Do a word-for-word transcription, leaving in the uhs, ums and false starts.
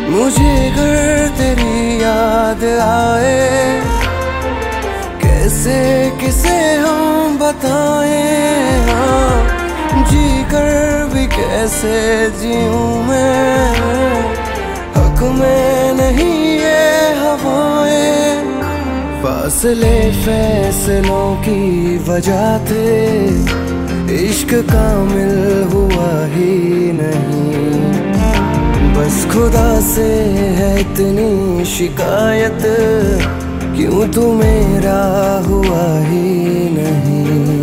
मुझे घर तेरी याद आए, कैसे किसे हम बताएं। हाँ, जी कर भी कैसे जीऊं मैं, हक में नहीं ये हवाएं। फासले फैसलों की वजह थे, इश्क कामिल हुआ ही नहीं। बस खुदा से है इतनी शिकायत, क्यों तू मेरा हुआ ही नहीं।